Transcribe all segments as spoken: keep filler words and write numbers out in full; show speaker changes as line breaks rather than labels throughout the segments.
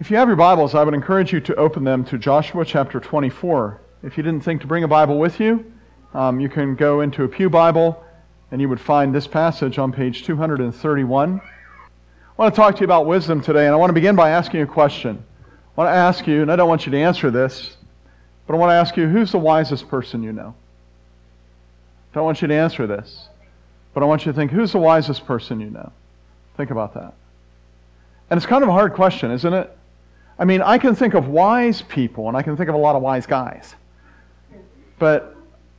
If you have your Bibles, I would encourage you to open them to Joshua chapter twenty-four. If you didn't think to bring a Bible with you, um, you can go into a pew Bible and you would find this passage on page two thirty-one. I want to talk to you about wisdom today, and I want to begin by asking you a question. I want to ask you, and I don't want you to answer this, but I want to ask you, who's the wisest person you know? I don't want you to answer this, but I want you to think, who's the wisest person you know? Think about that. And it's kind of a hard question, isn't it? I mean, I can think of wise people, and I can think of a lot of wise guys. But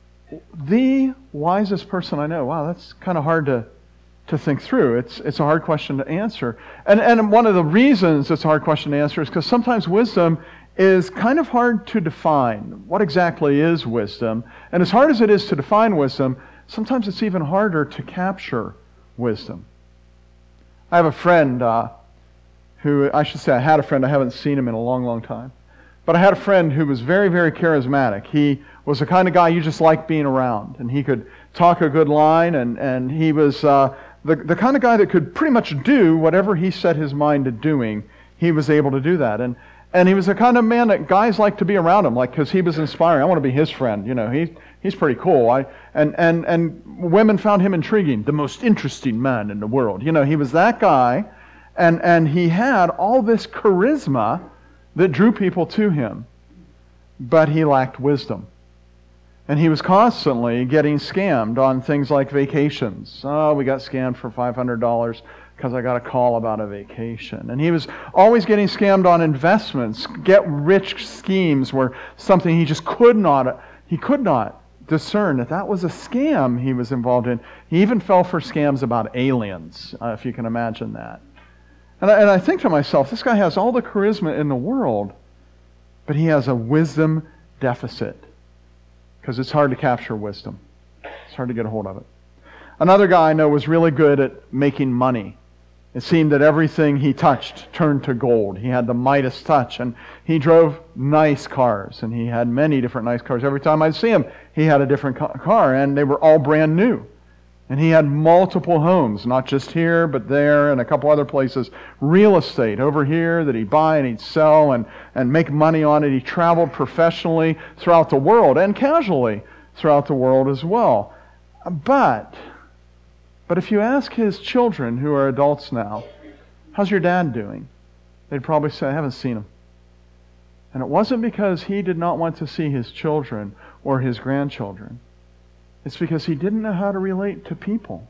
the wisest person I know, wow, that's kind of hard to, to think through. It's it's a hard question to answer. And, and one of the reasons it's a hard question to answer is because sometimes wisdom is kind of hard to define. What exactly is wisdom? And as hard as it is to define wisdom, sometimes it's even harder to capture wisdom. I have a friend... Uh, who, I should say I had a friend, I haven't seen him in a long, long time. But I had a friend who was very, very charismatic. He was the kind of guy you just liked being around. And he could talk a good line, and, and he was uh, the, the kind of guy that could pretty much do whatever he set his mind to doing. He was able to do that. And and he was the kind of man that guys like to be around him, like, because he was inspiring. I want to be his friend. You know, he he's pretty cool. I and, and, and women found him intriguing, the most interesting man in the world. You know, he was that guy. And and he had all this charisma that drew people to him, but he lacked wisdom. And he was constantly getting scammed on things like vacations. Oh, we got scammed for five hundred dollars because I got a call about a vacation. And he was always getting scammed on investments, get-rich schemes where something he just could not, he could not discern that that was a scam he was involved in. He even fell for scams about aliens, uh, if you can imagine that. And I, and I think to myself, this guy has all the charisma in the world, but he has a wisdom deficit because it's hard to capture wisdom. It's hard to get a hold of it. Another guy I know was really good at making money. It seemed that everything he touched turned to gold. He had the Midas touch, and he drove nice cars, and he had many different nice cars. Every time I'd see him, he had a different car, and they were all brand new. And he had multiple homes, not just here, but there and a couple other places. Real estate over here that he'd buy and he'd sell and, and make money on it. He traveled professionally throughout the world and casually throughout the world as well. But, but if you ask his children, who are adults now, how's your dad doing? They'd probably say, I haven't seen him. And it wasn't because he did not want to see his children or his grandchildren. It's because he didn't know how to relate to people.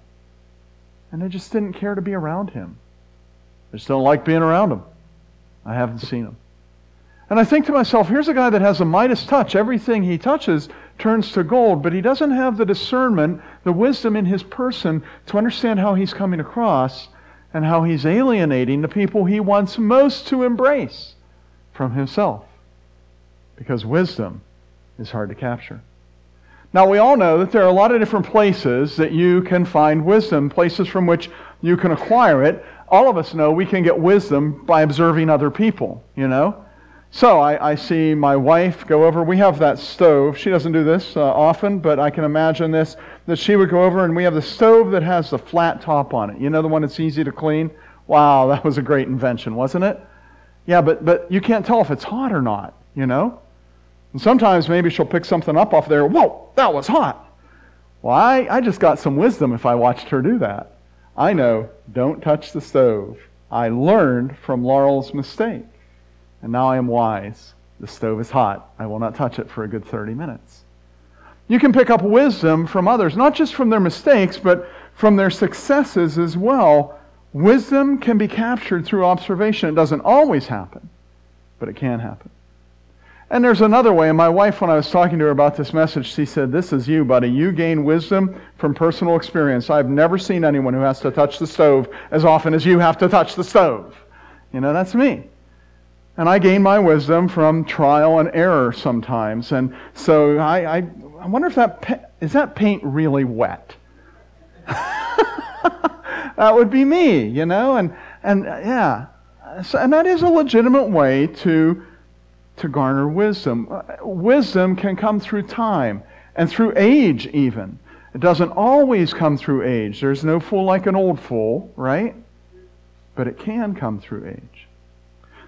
And they just didn't care to be around him. They just don't like being around him. I haven't seen him. And I think to myself, here's a guy that has a Midas touch. Everything he touches turns to gold, but he doesn't have the discernment, the wisdom in his person to understand how he's coming across and how he's alienating the people he wants most to embrace from himself. Because wisdom is hard to capture. Now, we all know that there are a lot of different places that you can find wisdom, places from which you can acquire it. All of us know we can get wisdom by observing other people, you know. So I, I see my wife go over. We have that stove. She doesn't do this uh, often, but I can imagine this, that she would go over and we have the stove that has the flat top on it. You know, the one that's easy to clean? Wow, that was a great invention, wasn't it? Yeah, but but you can't tell if it's hot or not, you know. And sometimes maybe she'll pick something up off there. Whoa, that was hot. Well, I, I just got some wisdom if I watched her do that. I know, don't touch the stove. I learned from Laurel's mistake. And now I am wise. The stove is hot. I will not touch it for a good thirty minutes. You can pick up wisdom from others, not just from their mistakes, but from their successes as well. Wisdom can be captured through observation. It doesn't always happen, but it can happen. And there's another way, and my wife, when I was talking to her about this message, she said, this is you, buddy. You gain wisdom from personal experience. I've never seen anyone who has to touch the stove as often as you have to touch the stove. You know, that's me. And I gain my wisdom from trial and error sometimes. And so I, I, I wonder if that, pa- is that paint really wet? That would be me, you know, and, and uh, yeah. So, and that is a legitimate way to to garner wisdom. Wisdom can come through time and through age even. It doesn't always come through age. There's no fool like an old fool, right? But it can come through age.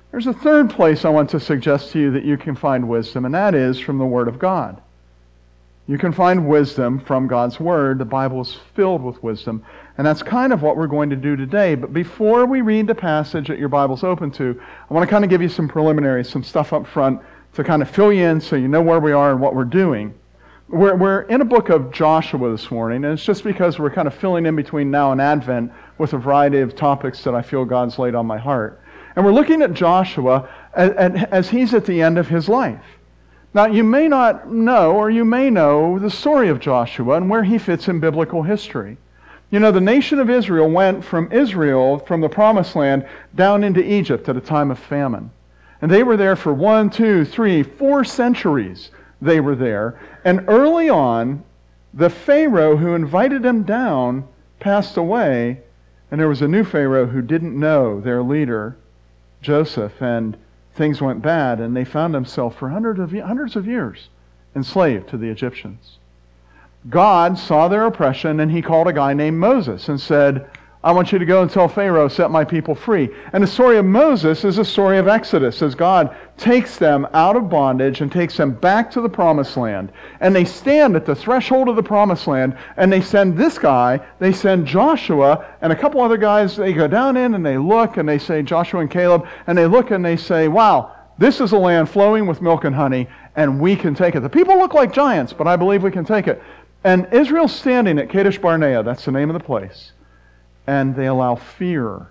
There's a third place I want to suggest to you that you can find wisdom, and that is from the Word of God. You can find wisdom from God's Word. The Bible is filled with wisdom, and that's kind of what we're going to do today. But before we read the passage that your Bible's open to, I want to kind of give you some preliminaries, some stuff up front to kind of fill you in so you know where we are and what we're doing. We're, we're in a book of Joshua this morning, and it's just because we're kind of filling in between now and Advent with a variety of topics that I feel God's laid on my heart. And we're looking at Joshua as, as he's at the end of his life. Now, you may not know, or you may know, the story of Joshua and where he fits in biblical history. You know, the nation of Israel went from Israel, from the Promised Land, down into Egypt at a time of famine. And they were there for one, two, three, four centuries they were there. And early on, the Pharaoh who invited them down passed away, and there was a new Pharaoh who didn't know their leader, Joseph, and things went bad, and they found themselves for hundreds of, hundreds of years enslaved to the Egyptians. God saw their oppression, and he called a guy named Moses and said, I want you to go and tell Pharaoh, set my people free. And the story of Moses is a story of Exodus, as God takes them out of bondage and takes them back to the Promised Land. And they stand at the threshold of the Promised Land, and they send this guy, they send Joshua, and a couple other guys, they go down in and they look, and they say, Joshua and Caleb, and they look and they say, wow, this is a land flowing with milk and honey, and we can take it. The people look like giants, but I believe we can take it. And Israel's standing at Kadesh Barnea, that's the name of the place. And they allow fear,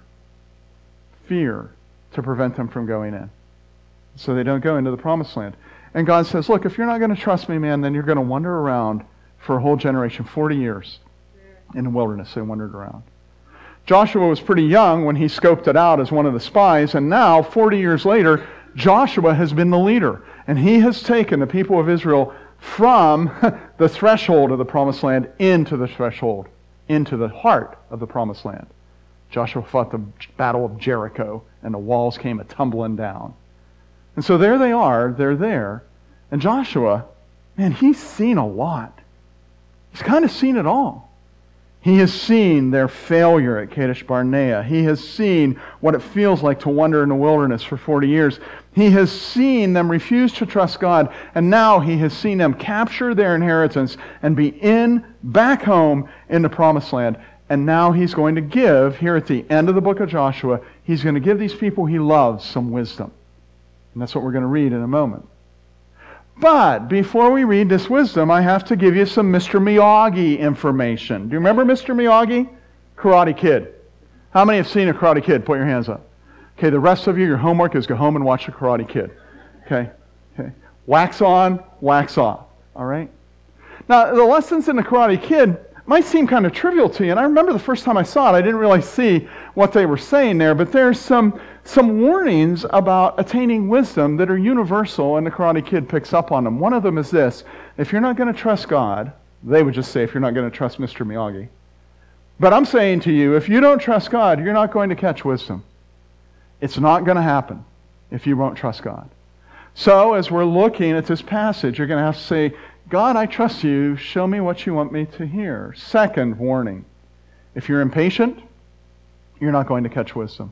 fear to prevent them from going in. So they don't go into the Promised Land. And God says, look, if you're not going to trust me, man, then you're going to wander around for a whole generation, forty years in the wilderness. They wandered around. Joshua was pretty young when he scoped it out as one of the spies, and now, forty years later, Joshua has been the leader. And he has taken the people of Israel from the threshold of the Promised Land into the threshold, into the heart of the Promised Land. Joshua fought the battle of Jericho, and the walls came a-tumbling down. And so there they are, they're there. And Joshua, man, he's seen a lot. He's kind of seen it all. He has seen their failure at Kadesh Barnea. He has seen what it feels like to wander in the wilderness for forty years. He has seen them refuse to trust God, and now he has seen them capture their inheritance and be in, back home in the Promised Land. And now he's going to give, here at the end of the book of Joshua, he's going to give these people he loves some wisdom. And that's what we're going to read in a moment. But before we read this wisdom, I have to give you some Mister Miyagi information. Do you remember Mister Miyagi? Karate Kid. How many have seen a Karate Kid? Put your hands up. Okay, the rest of you, your homework is go home and watch a Karate Kid. Okay? Okay. Wax on, wax off. All right? Now, the lessons in the Karate Kid might seem kind of trivial to you, and I remember the first time I saw it, I didn't really see what they were saying there, but there's some some warnings about attaining wisdom that are universal, and the Karate Kid picks up on them. One of them is this: if you're not going to trust God, they would just say, if you're not going to trust Mister Miyagi. But I'm saying to you, if you don't trust God, you're not going to catch wisdom. It's not going to happen if you won't trust God. So as we're looking at this passage, you're going to have to say, God, I trust you. Show me what you want me to hear. Second warning: if you're impatient, you're not going to catch wisdom.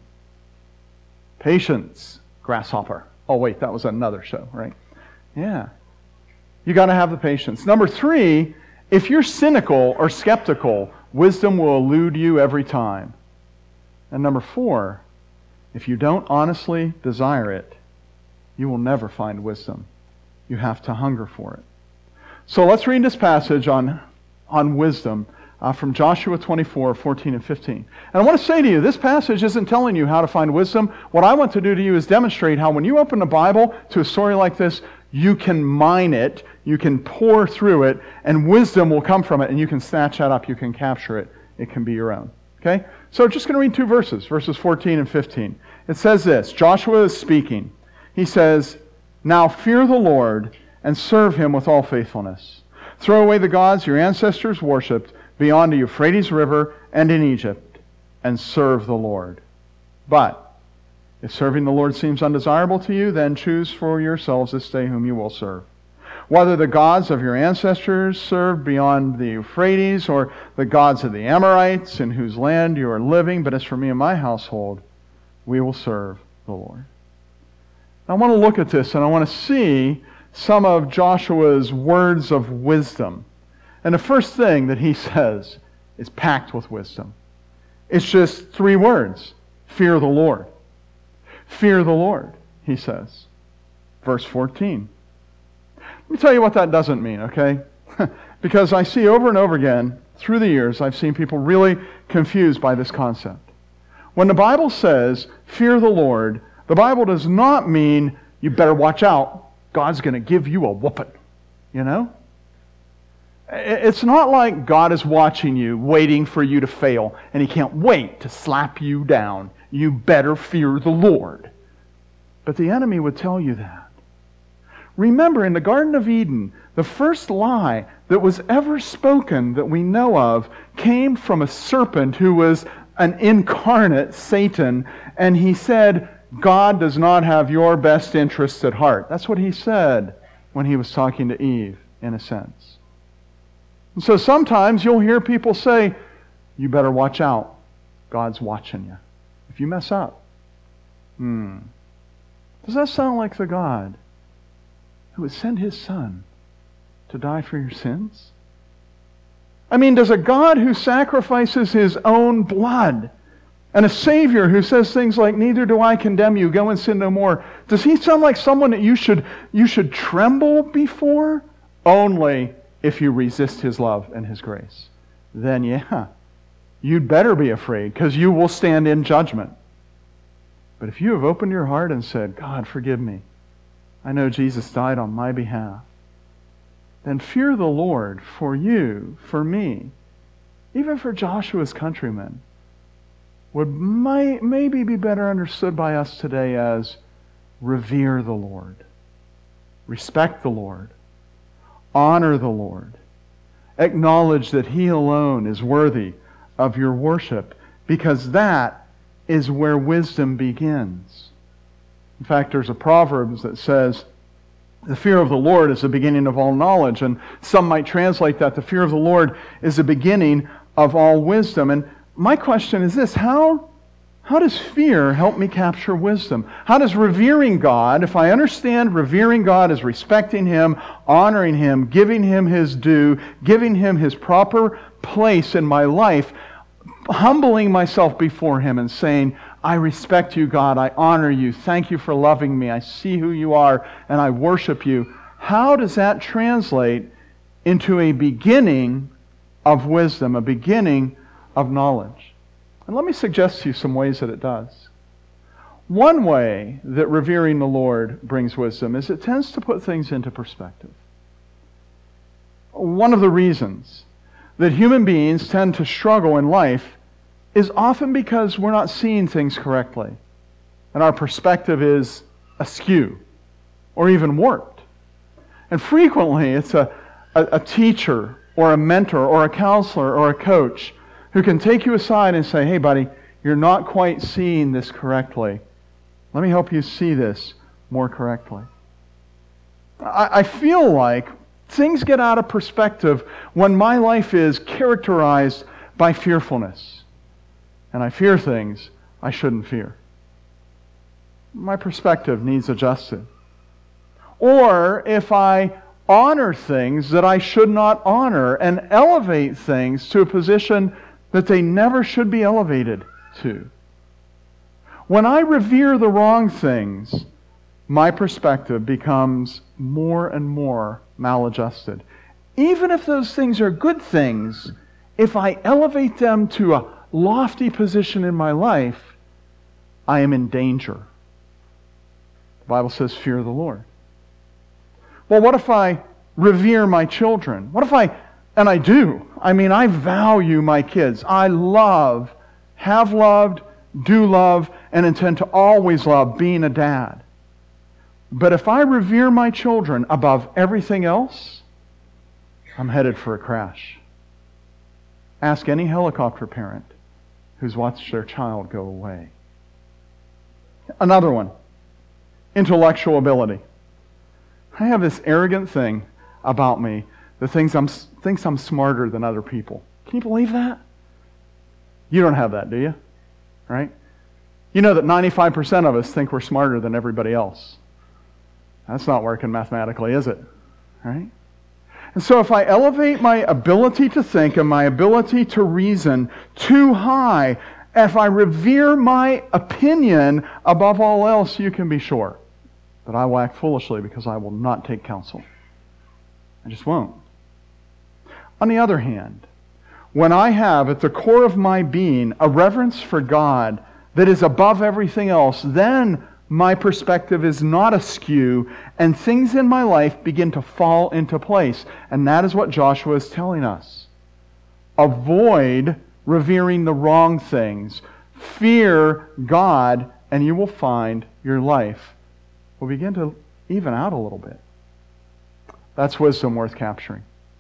Patience, grasshopper. Oh, wait, that was another show, right? Yeah. You got to have the patience. Number three, if you're cynical or skeptical, wisdom will elude you every time. And number four, if you don't honestly desire it, you will never find wisdom. You have to hunger for it. So let's read this passage on, on wisdom uh, from Joshua twenty-four, fourteen and fifteen. And I want to say to you, this passage isn't telling you how to find wisdom. What I want to do to you is demonstrate how when you open the Bible to a story like this, you can mine it, you can pour through it, and wisdom will come from it, and you can snatch that up, you can capture it. It can be your own. Okay? So just going to read two verses, verses fourteen and fifteen. It says this: Joshua is speaking. He says, "Now fear the Lord and serve him with all faithfulness. Throw away the gods your ancestors worshipped beyond the Euphrates River and in Egypt, and serve the Lord. But if serving the Lord seems undesirable to you, then choose for yourselves this day whom you will serve. Whether the gods of your ancestors served beyond the Euphrates, or the gods of the Amorites in whose land you are living, but as for me and my household, we will serve the Lord." I want to look at this and I want to see some of Joshua's words of wisdom. And the first thing that he says is packed with wisdom. It's just three words. Fear the Lord. Fear the Lord, he says. Verse fourteen. Let me tell you what that doesn't mean, okay? Because I see over and over again, through the years, I've seen people really confused by this concept. When the Bible says, fear the Lord, the Bible does not mean you better watch out. God's going to give you a whooping, you know? It's not like God is watching you, waiting for you to fail, and He can't wait to slap you down. You better fear the Lord. But the enemy would tell you that. Remember, in the Garden of Eden, the first lie that was ever spoken that we know of came from a serpent who was an incarnate Satan, and he said, God does not have your best interests at heart. That's what he said when he was talking to Eve, in a sense. And so sometimes you'll hear people say, you better watch out. God's watching you. If you mess up. Hmm. Does that sound like the God who would send His Son to die for your sins? I mean, does a God who sacrifices His own blood and a Savior who says things like, neither do I condemn you, go and sin no more, does He sound like someone that you should, you should tremble before? Only if you resist His love and His grace. Then yeah, you'd better be afraid, because you will stand in judgment. But if you have opened your heart and said, God, forgive me, I know Jesus died on my behalf, then fear the Lord for you, for me, even for Joshua's countrymen, would might, maybe be better understood by us today as revere the Lord, respect the Lord, honor the Lord, acknowledge that He alone is worthy of your worship, because that is where wisdom begins. In fact, there's a Proverbs that says, the fear of the Lord is the beginning of all knowledge. And some might translate that, the fear of the Lord is the beginning of all wisdom. And my question is this, how, how does fear help me capture wisdom? How does revering God, if I understand revering God as respecting Him, honoring Him, giving Him His due, giving Him His proper place in my life, humbling myself before Him and saying, I respect you, God. I honor you. Thank you for loving me. I see who you are, and I worship you. How does that translate into a beginning of wisdom, a beginning of knowledge? And let me suggest to you some ways that it does. One way that revering the Lord brings wisdom is it tends to put things into perspective. One of the reasons that human beings tend to struggle in life is often because we're not seeing things correctly. And our perspective is askew or even warped. And frequently it's a, a, a teacher or a mentor or a counselor or a coach who can take you aside and say, hey buddy, you're not quite seeing this correctly. Let me help you see this more correctly. I, I feel like things get out of perspective when my life is characterized by fearfulness. And I fear things I shouldn't fear. My perspective needs adjusted. Or if I honor things that I should not honor and elevate things to a position that they never should be elevated to. When I revere the wrong things, my perspective becomes more and more maladjusted. Even if those things are good things, if I elevate them to a lofty position in my life, I am in danger. The Bible says, fear the Lord. Well, what if I revere my children? What if I, and I do, I mean, I value my kids. I love, have loved, do love, and intend to always love being a dad. But if I revere my children above everything else, I'm headed for a crash. Ask any helicopter parent who's watched their child go away. Another one, intellectual ability. I have this arrogant thing about me that thinks I'm, thinks I'm smarter than other people. Can you believe that? You don't have that, do you? Right? You know that ninety-five percent of us think we're smarter than everybody else. That's not working mathematically, is it? Right? And so if I elevate my ability to think and my ability to reason too high, if I revere my opinion above all else, you can be sure that I will act foolishly because I will not take counsel. I just won't. On the other hand, when I have at the core of my being a reverence for God that is above everything else, then my perspective is not askew, and things in my life begin to fall into place. And that is what Joshua is telling us. Avoid revering the wrong things. Fear God, and you will find your life will begin to even out a little bit. That's wisdom worth capturing.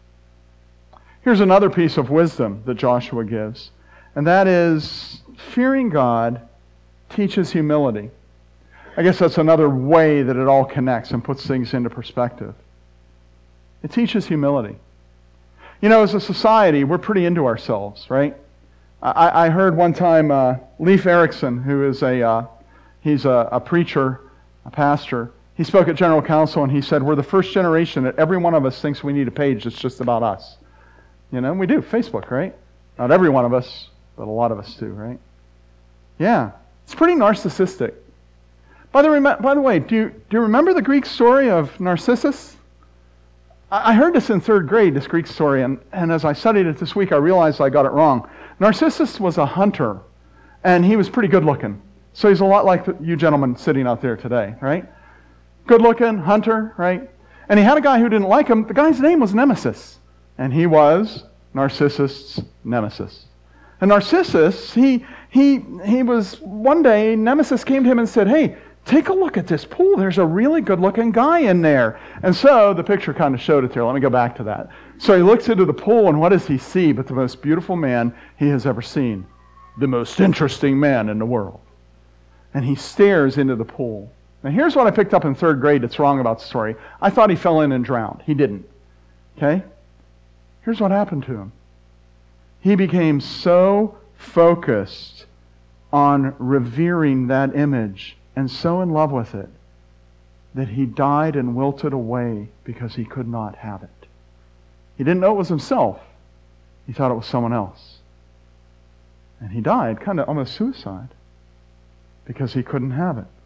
Here's another piece of wisdom that Joshua gives, and that is fearing God teaches humility. I guess that's another way that it all connects and puts things into perspective. It teaches humility. You know, as a society, we're pretty into ourselves, right? I, I heard one time uh, Leif Erikson, who is a uh, he's a, a preacher, a pastor. He spoke at General Council and he said, "We're the first generation that every one of us thinks we need a page that's just about us." You know, we do Facebook, right? Not every one of us, but a lot of us do, right? Yeah, it's pretty narcissistic. By the, by the way, do you, do you remember the Greek story of Narcissus? I heard this in third grade, this Greek story, and, and as I studied it this week, I realized I got it wrong. Narcissus was a hunter, and he was pretty good looking. So he's a lot like you gentlemen sitting out there today, right? Good looking, hunter, right? And he had a guy who didn't like him. The guy's name was Nemesis, and he was Narcissus' nemesis. And Narcissus, he, he, he was, one day, Nemesis came to him and said, "Hey, take a look at this pool. There's a really good-looking guy in there." And so the picture kind of showed it there. Let me go back to that. So he looks into the pool, and what does he see but the most beautiful man he has ever seen? The most interesting man in the world. And he stares into the pool. Now here's what I picked up in third grade that's wrong about the story. I thought he fell in and drowned. He didn't. Okay? Here's what happened to him. He became so focused on revering that image and so in love with it that he died and wilted away because he could not have it. He didn't know it was himself. He thought it was someone else. And he died, kind of almost suicide, because he couldn't have it.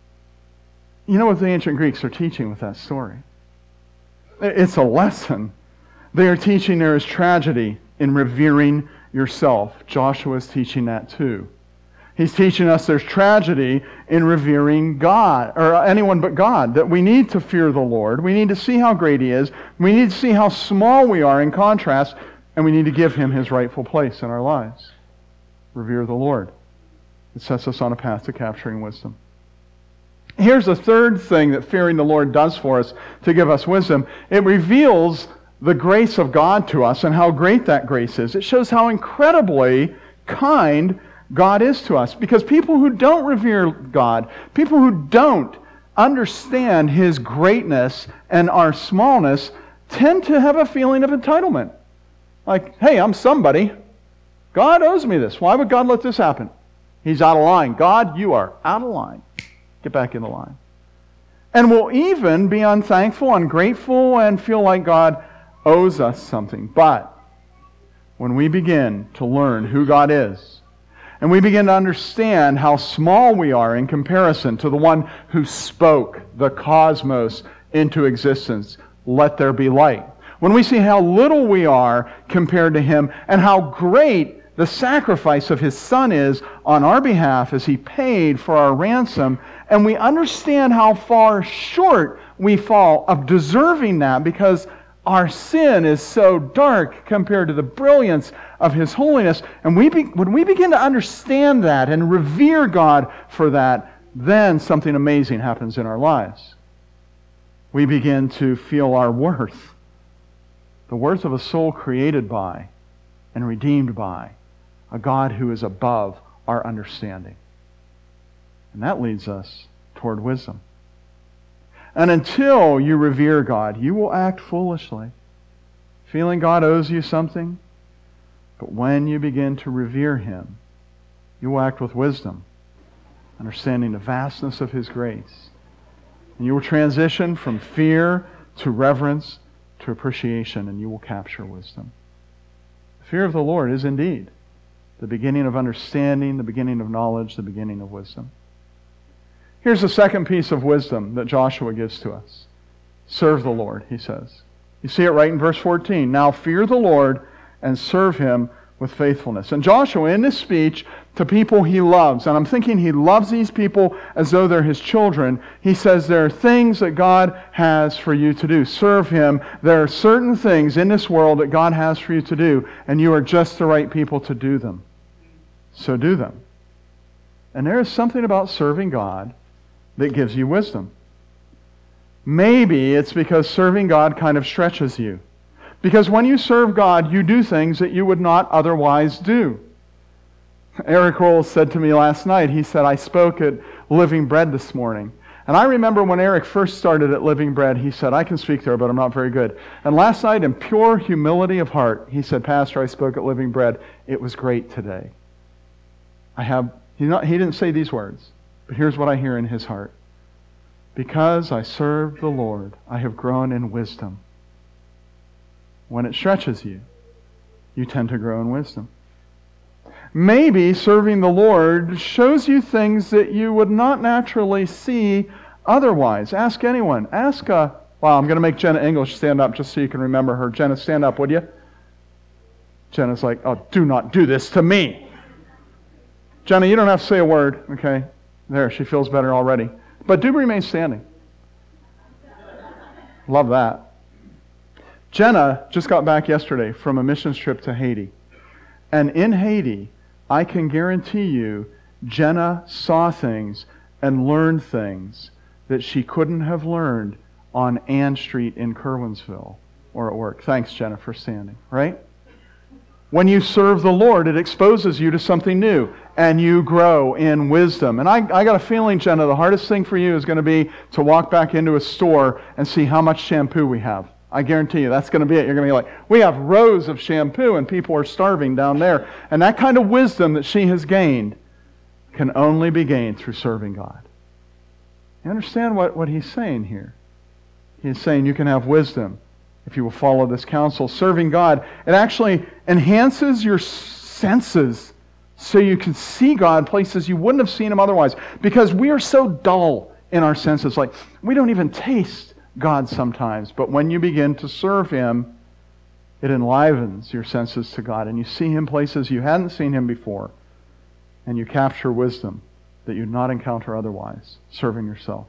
You know what the ancient Greeks are teaching with that story? It's a lesson. They are teaching there is tragedy in revering yourself. Joshua is teaching that too. He's teaching us there's tragedy in revering God, or anyone but God, that we need to fear the Lord. We need to see how great He is. We need to see how small we are in contrast, and we need to give Him His rightful place in our lives. Revere the Lord. It sets us on a path to capturing wisdom. Here's a third thing that fearing the Lord does for us to give us wisdom. It reveals the grace of God to us and how great that grace is. It shows how incredibly kind God is to us. Because people who don't revere God, people who don't understand His greatness and our smallness, tend to have a feeling of entitlement. Like, hey, I'm somebody. God owes me this. Why would God let this happen? He's out of line. God, you are out of line. Get back in the line. And we'll even be unthankful, ungrateful, and feel like God owes us something. But when we begin to learn who God is, and we begin to understand how small we are in comparison to the one who spoke the cosmos into existence, let there be light. When we see how little we are compared to Him, and how great the sacrifice of His Son is on our behalf as He paid for our ransom, and we understand how far short we fall of deserving that because our sin is so dark compared to the brilliance of His holiness. And we be, when we begin to understand that and revere God for that, then something amazing happens in our lives. We begin to feel our worth, the worth of a soul created by and redeemed by a God who is above our understanding. And that leads us toward wisdom. And until you revere God, you will act foolishly, feeling God owes you something. But when you begin to revere Him, you will act with wisdom, understanding the vastness of His grace, And you will transition from fear to reverence to appreciation, and you will capture wisdom. The fear of the Lord is indeed the beginning of understanding, the beginning of knowledge, the beginning of wisdom. Here's the second piece of wisdom that Joshua gives to us. Serve the Lord, he says. You see it right in verse fourteen. Now fear the Lord and serve him with faithfulness. And Joshua, in this speech to people he loves, and I'm thinking he loves these people as though they're his children, he says there are things that God has for you to do. Serve him. There are certain things in this world that God has for you to do, and you are just the right people to do them. So do them. And there is something about serving God that gives you wisdom. Maybe it's because serving God kind of stretches you. Because when you serve God, you do things that you would not otherwise do. Eric Rolls said to me last night, he said, I spoke at Living Bread this morning. And I remember when Eric first started at Living Bread, he said, I can speak there, but I'm not very good. And last night, in pure humility of heart, he said, Pastor, I spoke at Living Bread. It was great today. I have, he, not, he didn't say these words, but here's what I hear in his heart. Because I served the Lord, I have grown in wisdom. When it stretches you, you tend to grow in wisdom. Maybe serving the Lord shows you things that you would not naturally see otherwise. Ask anyone. Ask, uh, wow, I'm going to make Jenna English stand up just so you can remember her. Jenna, stand up, would you? Jenna's like, oh, do not do this to me. Jenna, you don't have to say a word, okay? There, she feels better already. But do remain standing. Love that. Jenna just got back yesterday from a missions trip to Haiti. And in Haiti, I can guarantee you, Jenna saw things and learned things that she couldn't have learned on Ann Street in Curwensville or at work. Thanks, Jenna, for standing, right? When you serve the Lord, it exposes you to something new, and you grow in wisdom. And I, I got a feeling, Jenna, the hardest thing for you is going to be to walk back into a store and see how much shampoo we have. I guarantee you, that's going to be it. You're going to be like, we have rows of shampoo, and people are starving down there. And that kind of wisdom that she has gained can only be gained through serving God. You understand what, what he's saying here? He's saying you can have wisdom if you will follow this counsel. Serving God, it actually enhances your senses so you can see God places you wouldn't have seen him otherwise. Because we are so dull in our senses. Like, we don't even taste God sometimes. But when you begin to serve him, it enlivens your senses to God. And you see him places you hadn't seen him before. And you capture wisdom that you'd not encounter otherwise, serving yourself.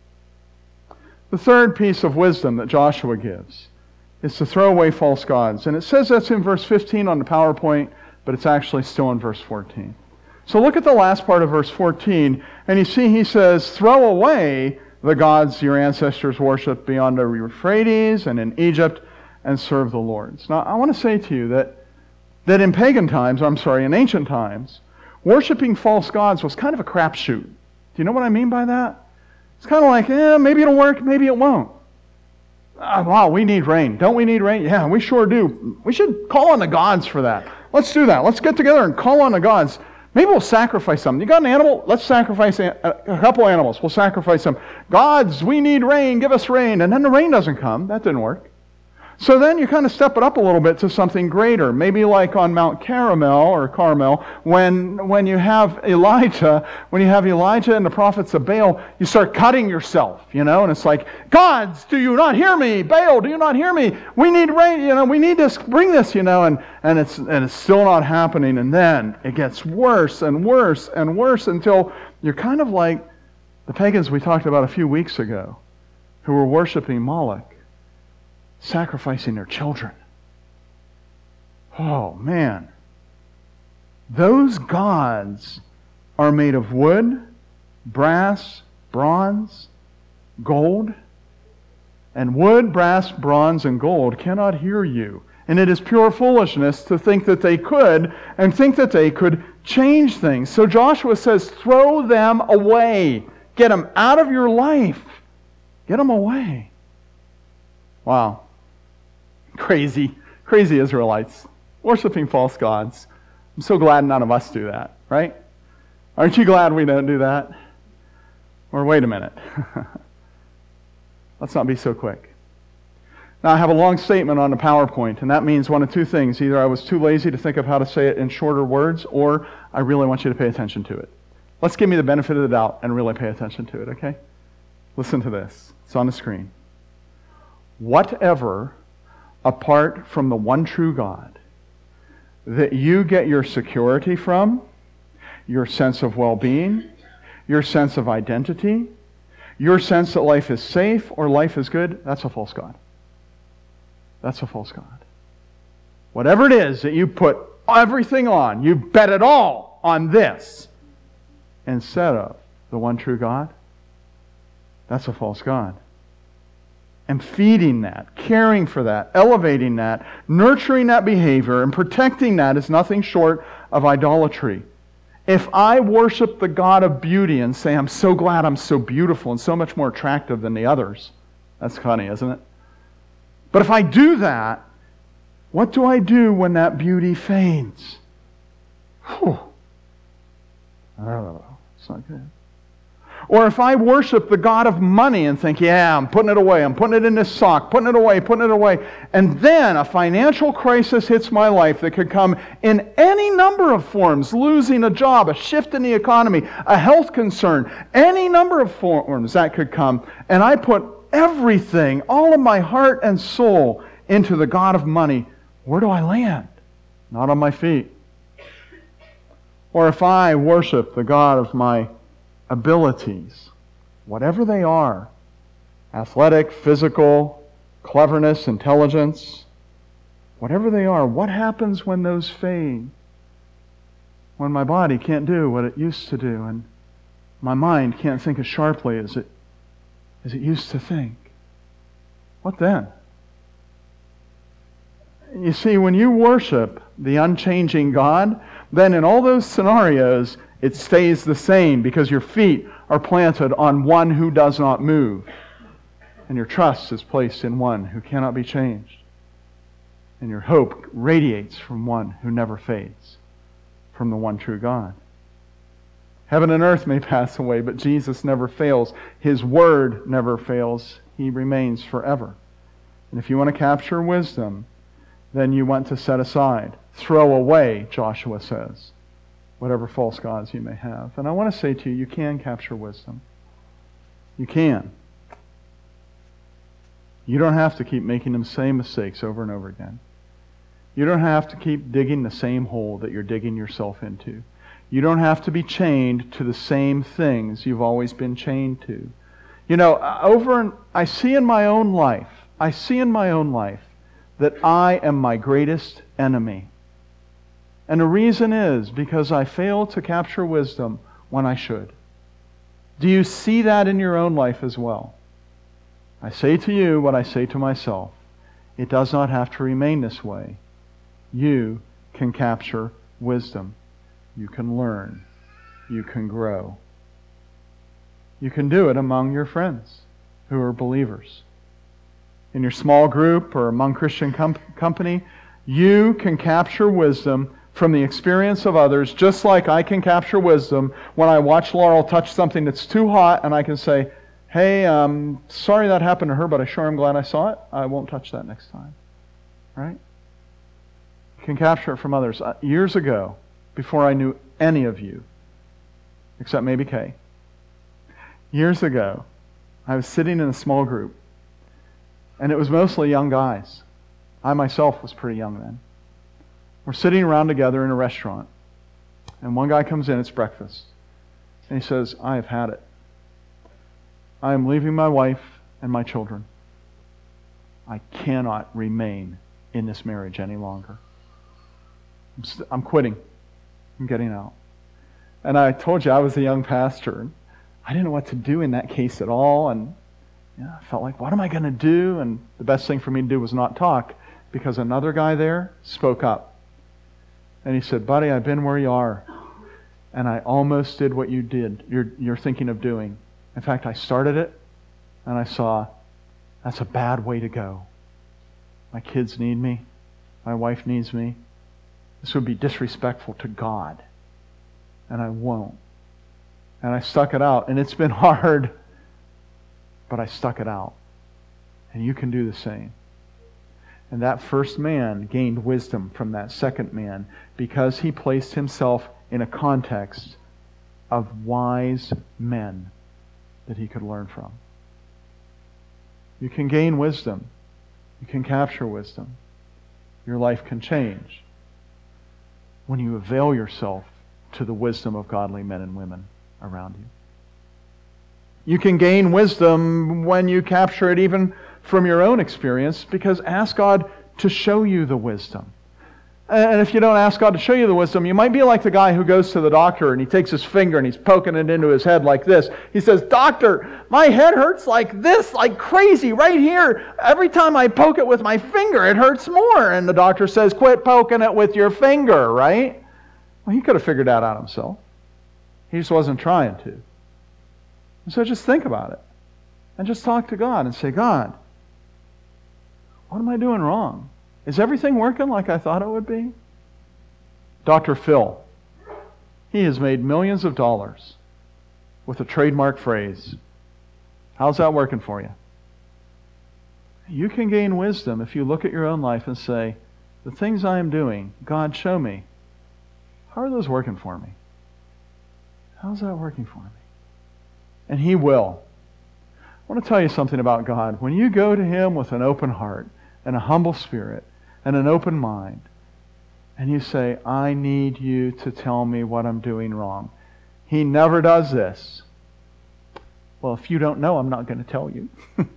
The third piece of wisdom that Joshua gives is to throw away false gods. And it says that's in verse fifteen on the PowerPoint, but it's actually still in verse fourteen. So look at the last part of verse fourteen, and you see he says, throw away the gods your ancestors worshipped beyond the Euphrates and in Egypt, and serve the Lord. Now, I want to say to you that, that in pagan times, I'm sorry, in ancient times, worshiping false gods was kind of a crapshoot. Do you know what I mean by that? It's kind of like, eh, maybe it'll work, maybe it won't. Ah, wow, we need rain. Don't we need rain? Yeah, we sure do. We should call on the gods for that. Let's do that. Let's get together and call on the gods. Maybe we'll sacrifice something. You got an animal? Let's sacrifice a, a couple animals. We'll sacrifice them. Gods, we need rain. Give us rain. And then the rain doesn't come. That didn't work. So then you kind of step it up a little bit to something greater. Maybe like on Mount Carmel or Carmel, when when you have Elijah, when you have Elijah and the prophets of Baal, you start cutting yourself, you know, and it's like, gods, do you not hear me? Baal, do you not hear me? We need rain, you know, we need to bring this, you know, and, and it's and it's still not happening. And then it gets worse and worse and worse until you're kind of like the pagans we talked about a few weeks ago who were worshiping Moloch, sacrificing their children. Oh, man. Those gods are made of wood, brass, bronze, gold. And wood, brass, bronze, and gold cannot hear you. And it is pure foolishness to think that they could and think that they could change things. So Joshua says, throw them away. Get them out of your life. Get them away. Wow. Crazy, crazy Israelites, worshiping false gods. I'm so glad none of us do that, right? Aren't you glad we don't do that? Or wait a minute. Let's not be so quick. Now, I have a long statement on the PowerPoint, and that means one of two things. Either I was too lazy to think of how to say it in shorter words, or I really want you to pay attention to it. Let's give me the benefit of the doubt and really pay attention to it, okay? Listen to this. It's on the screen. Whatever, apart from the one true God, that you get your security from, your sense of well-being, your sense of identity, your sense that life is safe or life is good, that's a false God. That's a false God. Whatever it is that you put everything on, you bet it all on this instead of the one true God, that's a false God. And feeding that, caring for that, elevating that, nurturing that behavior, and protecting that is nothing short of idolatry. If I worship the God of beauty and say, I'm so glad I'm so beautiful and so much more attractive than the others, that's funny, isn't it? But if I do that, what do I do when that beauty fades? Whew. Oh, it's not good. Or if I worship the God of money and think, yeah, I'm putting it away, I'm putting it in this sock, putting it away, putting it away, and then a financial crisis hits my life that could come in any number of forms, losing a job, a shift in the economy, a health concern, any number of forms that could come, and I put everything, all of my heart and soul into the God of money, where do I land? Not on my feet. Or if I worship the God of my abilities, whatever they are, athletic, physical, cleverness, intelligence, whatever they are, what happens when those fade? When my body can't do what it used to do and my mind can't think as sharply as it as it used to think. What then? You see, when you worship the unchanging God, then in all those scenarios, it stays the same because your feet are planted on one who does not move. And your trust is placed in one who cannot be changed. And your hope radiates from one who never fades, from the one true God. Heaven and earth may pass away, but Jesus never fails. His word never fails. He remains forever. And if you want to capture wisdom, then you want to set aside, throw away, Joshua says, whatever false gods you may have. And I want to say to you, you can capture wisdom. You can. You don't have to keep making the same mistakes over and over again. You don't have to keep digging the same hole that you're digging yourself into. You don't have to be chained to the same things you've always been chained to. You know, over in, I see in my own life, I see in my own life that I am my greatest enemy. And the reason is because I fail to capture wisdom when I should. Do you see that in your own life as well? I say to you what I say to myself. It does not have to remain this way. You can capture wisdom. You can learn. You can grow. You can do it among your friends who are believers. In your small group or among Christian com- company, you can capture wisdom from the experience of others, just like I can capture wisdom when I watch Laurel touch something that's too hot and I can say, hey, um, sorry that happened to her, but I sure am glad I saw it. I won't touch that next time. Right? You can capture it from others. Uh, years ago, before I knew any of you, except maybe Kay, years ago, I was sitting in a small group, and it was mostly young guys. I myself was pretty young then. We're sitting around together in a restaurant, and one guy comes in, it's breakfast, and he says, I have had it. I am leaving my wife and my children. I cannot remain in this marriage any longer. I'm, st- I'm quitting. I'm getting out. And I told you I was a young pastor, and I didn't know what to do in that case at all, and you know, I felt like, what am I going to do? And the best thing for me to do was not talk, because another guy there spoke up. And he said, buddy, I've been where you are, and I almost did what you did, you're, you're thinking of doing. In fact, I started it, and I saw, that's a bad way to go. My kids need me. My wife needs me. This would be disrespectful to God, and I won't. And I stuck it out, and it's been hard, but I stuck it out. And you can do the same. And that first man gained wisdom from that second man because he placed himself in a context of wise men that he could learn from. You can gain wisdom. You can capture wisdom. Your life can change when you avail yourself to the wisdom of godly men and women around you. You can gain wisdom when you capture it even from your own experience, because ask God to show you the wisdom. And if you don't ask God to show you the wisdom, you might be like the guy who goes to the doctor and he takes his finger and he's poking it into his head like this. He says, "Doctor, my head hurts like this, like crazy, right here. Every time I poke it with my finger, it hurts more." And the doctor says, "Quit poking it with your finger," right? Well, he could have figured that out himself. He just wasn't trying to. And so just think about it. And just talk to God and say, "God, what am I doing wrong? Is everything working like I thought it would be?" Doctor Phil, he has made millions of dollars with a trademark phrase. How's that working for you? You can gain wisdom if you look at your own life and say, "The things I am doing, God, show me. How are those working for me? How's that working for me?" And He will. I want to tell you something about God. When you go to Him with an open heart and a humble spirit and an open mind, and you say, "I need you to tell me what I'm doing wrong," He never does this. "Well, if you don't know, I'm not going to tell you."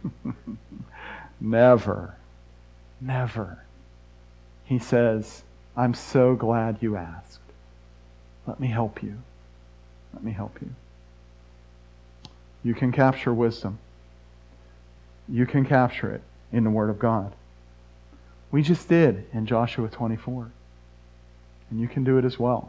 Never. Never. He says, "I'm so glad you asked. Let me help you. Let me help you." You can capture wisdom. You can capture it in the Word of God. We just did in Joshua twenty-four. And you can do it as well.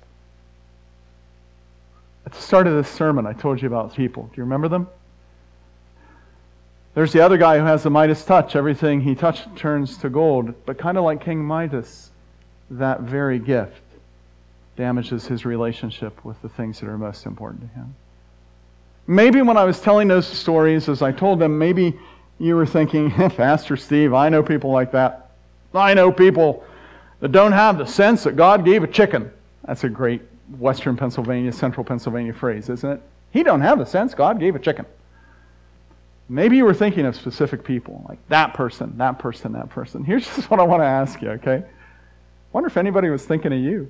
At the start of this sermon, I told you about people. Do you remember them? There's the other guy who has the Midas touch. Everything he touched turns to gold. But kind of like King Midas, that very gift damages his relationship with the things that are most important to him. Maybe when I was telling those stories, as I told them, maybe you were thinking, "Pastor Steve, I know people like that. I know people that don't have the sense that God gave a chicken." That's a great Western Pennsylvania, Central Pennsylvania phrase, isn't it? He don't have the sense God gave a chicken. Maybe you were thinking of specific people, like that person, that person, that person. Here's just what I want to ask you, okay? Wonder if anybody was thinking of you.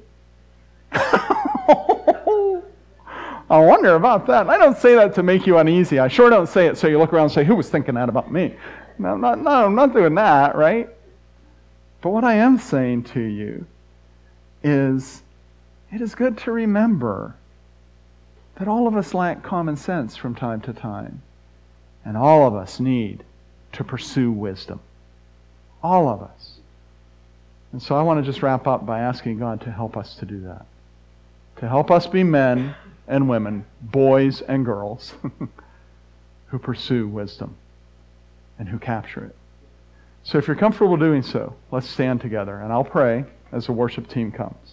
I wonder about that. I don't say that to make you uneasy. I sure don't say it so you look around and say, "Who was thinking that about me?" No, I'm not, no, I'm not doing that, right? But what I am saying to you is, it is good to remember that all of us lack common sense from time to time. And all of us need to pursue wisdom. All of us. And so I want to just wrap up by asking God to help us to do that. To help us be men and women, boys and girls, who pursue wisdom and who capture it. So if you're comfortable doing so, let's stand together, and I'll pray as the worship team comes.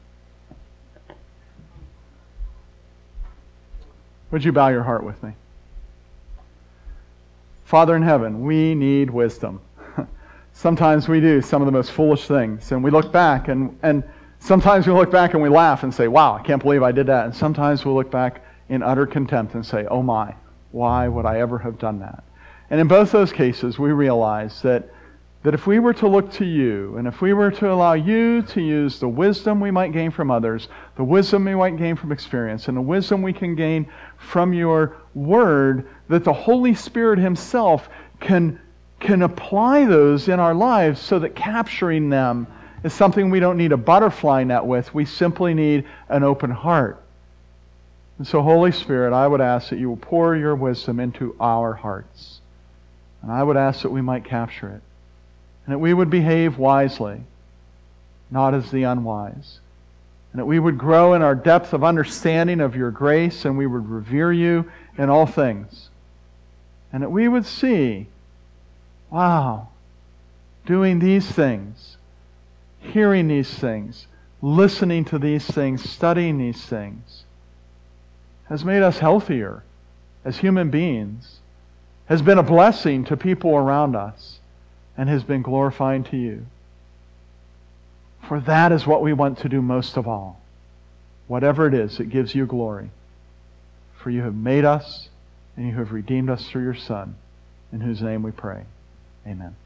Would you bow your heart with me? Father in heaven, we need wisdom. Sometimes we do some of the most foolish things, and we look back, and, and sometimes we look back and we laugh and say, "Wow, I can't believe I did that." And sometimes we'll look back in utter contempt and say, "Oh my, why would I ever have done that?" And in both those cases, we realize that, that if we were to look to you, and if we were to allow you to use the wisdom we might gain from others, the wisdom we might gain from experience, and the wisdom we can gain from your word, that the Holy Spirit Himself can, can apply those in our lives so that capturing them is something we don't need a butterfly net with. We simply need an open heart. And so, Holy Spirit, I would ask that you will pour your wisdom into our hearts. And I would ask that we might capture it. And that we would behave wisely, not as the unwise. And that we would grow in our depth of understanding of your grace, and we would revere you in all things. And that we would see, wow, doing these things, hearing these things, listening to these things, studying these things, has made us healthier as human beings, has been a blessing to people around us and has been glorifying to you. For that is what we want to do most of all. Whatever it is, it gives you glory. For you have made us and you have redeemed us through your Son, in whose name we pray. Amen.